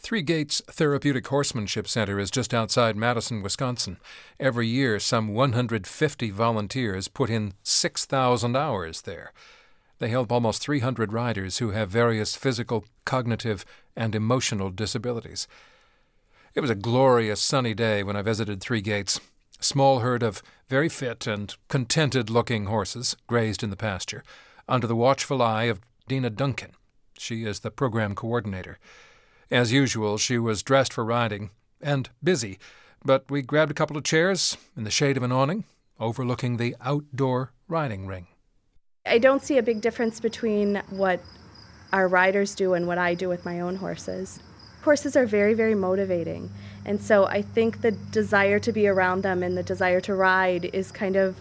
Three Gates Therapeutic Horsemanship Center is just outside Madison, Wisconsin. Every year, some 150 volunteers put in 6,000 hours there. They help almost 300 riders who have various physical, cognitive, and emotional disabilities. It was a glorious sunny day when I visited Three Gates. A small herd of very fit and contented-looking horses grazed in the pasture, under the watchful eye of Dina Duncan. She is the program coordinator. As usual, she was dressed for riding and busy, but we grabbed a couple of chairs in the shade of an awning overlooking the outdoor riding ring. I don't see a big difference between what our riders do and what I do with my own horses. Horses are very, very motivating, and so I think the desire to be around them and the desire to ride is kind of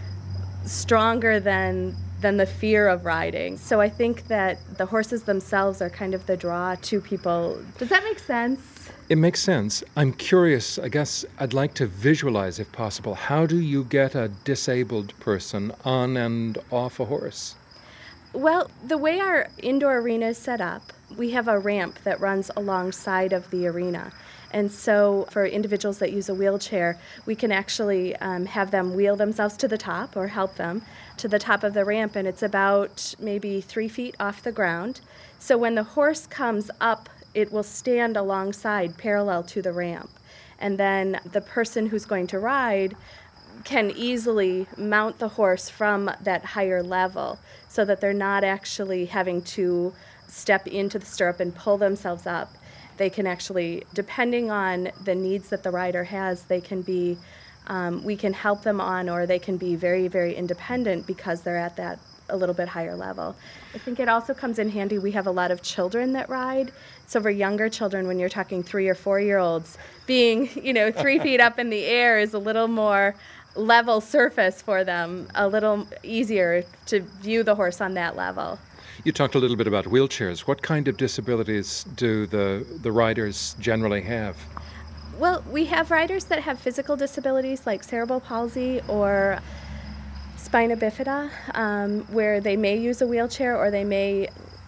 stronger than the fear of riding. So I think that the horses themselves are kind of the draw to people. Does that make sense? It makes sense. I'm curious, I guess I'd like to visualize, if possible, how do you get a disabled person on and off a horse? Well, the way our indoor arena is set up, we have a ramp that runs alongside of the arena. And so for individuals that use a wheelchair, we can actually have them wheel themselves to the top or help them to the top of the ramp, and it's about maybe 3 feet off the ground. So when the horse comes up, it will stand alongside, parallel to the ramp. And then the person who's going to ride can easily mount the horse from that higher level so that they're not actually having to step into the stirrup and pull themselves up. They can actually, depending on the needs that the rider has, they can be, we can help them on, or they can be very, very independent because they're at that a little bit higher level. I think it also comes in handy. We have a lot of children that ride. So for younger children, when you're talking 3 or 4-year-olds, being 3 feet up in the air is a little more level surface for them, a little easier to view the horse on that level. You talked a little bit about wheelchairs. What kind of disabilities do the riders generally have? Well, we have riders that have physical disabilities like cerebral palsy or spina bifida, where they may use a wheelchair or they may,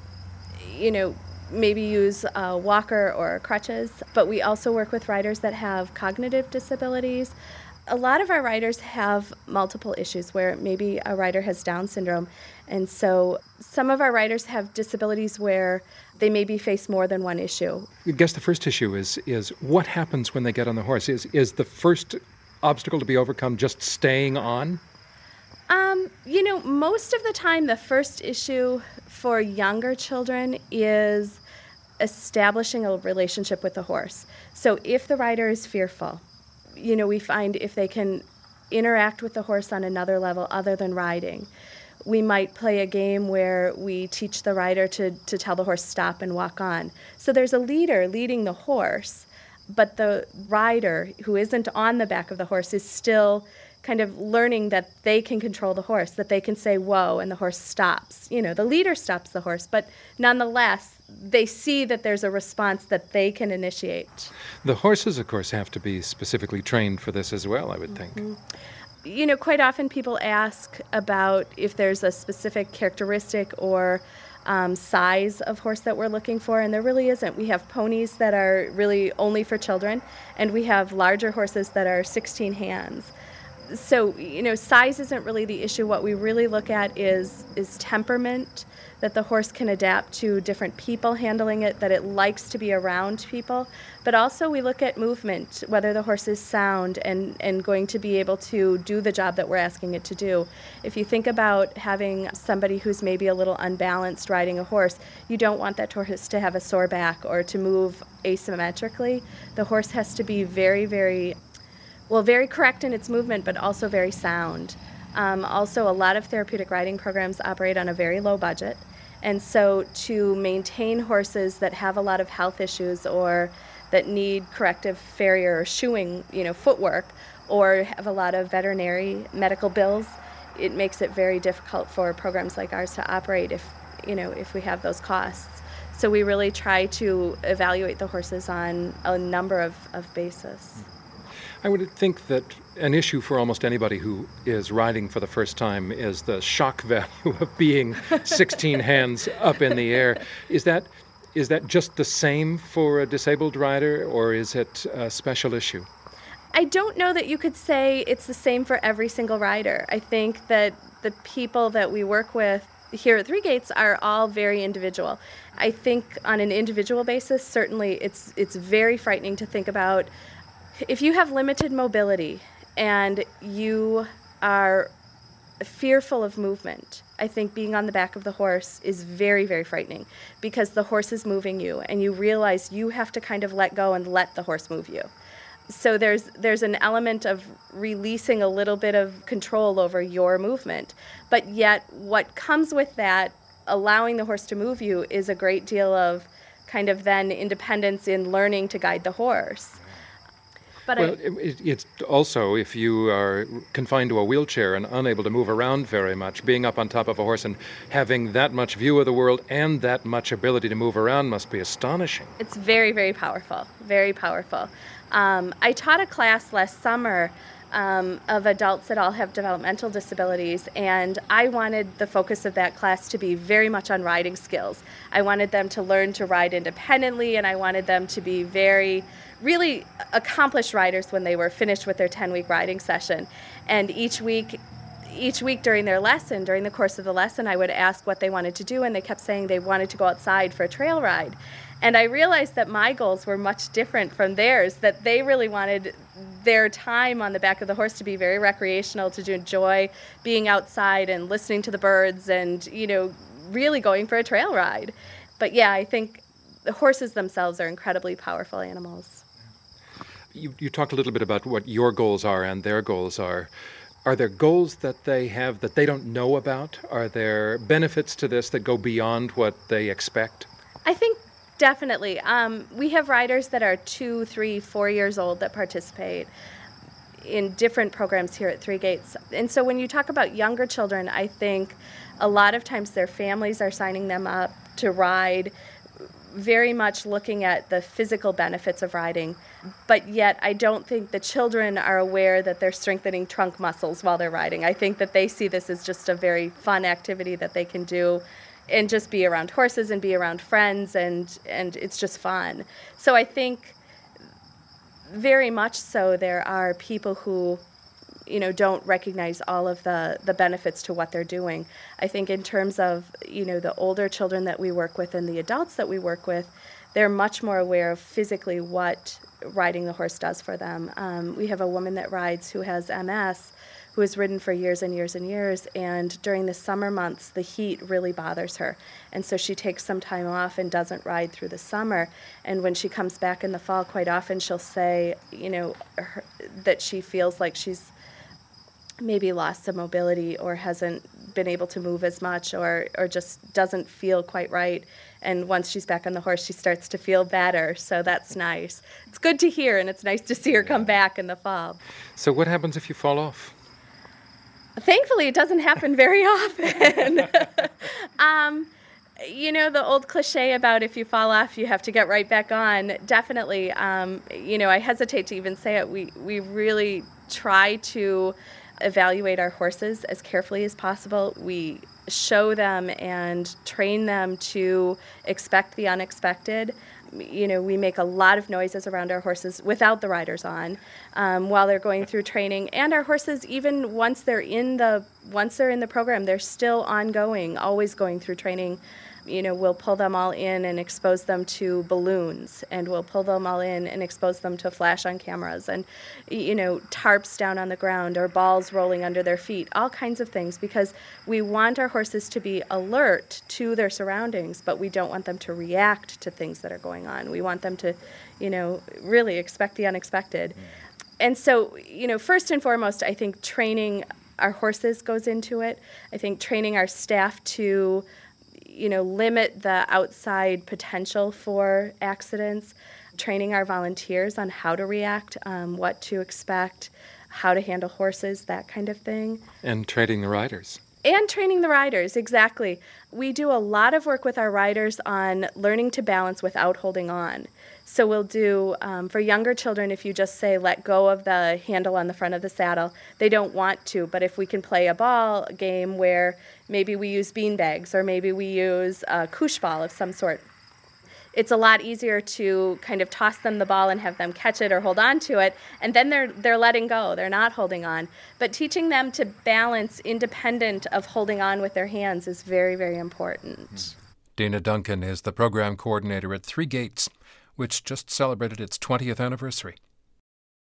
maybe use a walker or crutches. But we also work with riders that have cognitive disabilities. A lot of our riders have multiple issues where maybe a rider has Down syndrome. And so some of our riders have disabilities where they maybe face more than one issue. I guess the first issue is what happens when they get on the horse? Is the first obstacle to be overcome just staying on? Most of the time the first issue for younger children is establishing a relationship with the horse. So if the rider is fearful, we find if they can interact with the horse on another level other than riding, we might play a game where we teach the rider to tell the horse stop and walk on. So there's a leader leading the horse, but the rider who isn't on the back of the horse is still kind of learning that they can control the horse, that they can say whoa and the horse stops. The leader stops the horse, but nonetheless, they see that there's a response that they can initiate. The horses, of course, have to be specifically trained for this as well, I would think. Mm-hmm. Quite often people ask about if there's a specific characteristic or size of horse that we're looking for, and there really isn't. We have ponies that are really only for children, and we have larger horses that are 16 hands. So, size isn't really the issue. What we really look at is temperament, that the horse can adapt to different people handling it, that it likes to be around people. But also we look at movement, whether the horse is sound and going to be able to do the job that we're asking it to do. If you think about having somebody who's maybe a little unbalanced riding a horse, you don't want that horse to have a sore back or to move asymmetrically. The horse has to be very, very correct in its movement, but also very sound. Also, a lot of therapeutic riding programs operate on a very low budget. And so to maintain horses that have a lot of health issues or that need corrective farrier or shoeing, footwork, or have a lot of veterinary medical bills, it makes it very difficult for programs like ours to operate if we have those costs. So we really try to evaluate the horses on a number of bases. I would think that an issue for almost anybody who is riding for the first time is the shock value of being 16 hands up in the air. Is that Is that just the same for a disabled rider, or is it a special issue? I don't know that you could say it's the same for every single rider. I think that the people that we work with here at Three Gates are all very individual. I think on an individual basis, certainly it's very frightening to think about if you have limited mobility and you are fearful of movement. I think being on the back of the horse is very, very frightening because the horse is moving you and you realize you have to kind of let go and let the horse move you. So there's an element of releasing a little bit of control over your movement. But yet what comes with that, allowing the horse to move you, is a great deal of kind of then independence in learning to guide the horse. But well, it's also, if you are confined to a wheelchair and unable to move around very much, being up on top of a horse and having that much view of the world and that much ability to move around must be astonishing. It's very, very powerful, very powerful. I taught a class last summer of adults that all have developmental disabilities, and I wanted the focus of that class to be very much on riding skills. I wanted them to learn to ride independently, and I wanted them to be really accomplished riders when they were finished with their 10-week riding session. And each week during their lesson, during the course of the lesson, I would ask what they wanted to do, and they kept saying they wanted to go outside for a trail ride. And I realized that my goals were much different from theirs, that they really wanted their time on the back of the horse to be very recreational, to enjoy being outside and listening to the birds and, really going for a trail ride. But yeah, I think the horses themselves are incredibly powerful animals. You talked a little bit about what your goals are and their goals are. Are there goals that they have that they don't know about? Are there benefits to this that go beyond what they expect? I think definitely. We have riders that are 2, 3, 4 years old that participate in different programs here at Three Gates. And so when you talk about younger children, I think a lot of times their families are signing them up to ride, very much looking at the physical benefits of riding. But yet I don't think the children are aware that they're strengthening trunk muscles while they're riding. I think that they see this as just a very fun activity that they can do and just be around horses and be around friends, and it's just fun. So I think very much so there are people who don't recognize all of the benefits to what they're doing. I think in terms of the older children that we work with and the adults that we work with, they're much more aware of physically what riding the horse does for them. We have a woman that rides who has MS, who has ridden for years and years and years, and during the summer months, the heat really bothers her. And so she takes some time off and doesn't ride through the summer. And when she comes back in the fall, quite often she'll say, that she feels like she's maybe lost some mobility or hasn't been able to move as much or just doesn't feel quite right. And once she's back on the horse, she starts to feel better. So that's nice. It's good to hear, and it's nice to see her come back in the fall. So what happens if you fall off? Thankfully, it doesn't happen very often. The old cliche about if you fall off, you have to get right back on. Definitely, I hesitate to even say it. We really try to evaluate our horses as carefully as possible. We show them and train them to expect the unexpected. We make a lot of noises around our horses without the riders on while they're going through training. And our horses, even once they're in the program, they're still ongoing, always going through training. We'll pull them all in and expose them to balloons, and we'll pull them all in and expose them to flash on cameras and, tarps down on the ground or balls rolling under their feet, all kinds of things, because we want our horses to be alert to their surroundings, but we don't want them to react to things that are going on. We want them to, really expect the unexpected. And so, first and foremost, I think training our horses goes into it. I think training our staff to limit the outside potential for accidents, training our volunteers on how to react, what to expect, how to handle horses, that kind of thing. And training the riders. And training the riders, exactly. We do a lot of work with our riders on learning to balance without holding on. So we'll do, for younger children, if you just say, let go of the handle on the front of the saddle, they don't want to. But if we can play a ball game where maybe we use bean bags or maybe we use a koosh ball of some sort, it's a lot easier to kind of toss them the ball and have them catch it or hold on to it, and then they're letting go. They're not holding on. But teaching them to balance independent of holding on with their hands is very, very important. Dana Duncan is the program coordinator at Three Gates, which just celebrated its 20th anniversary.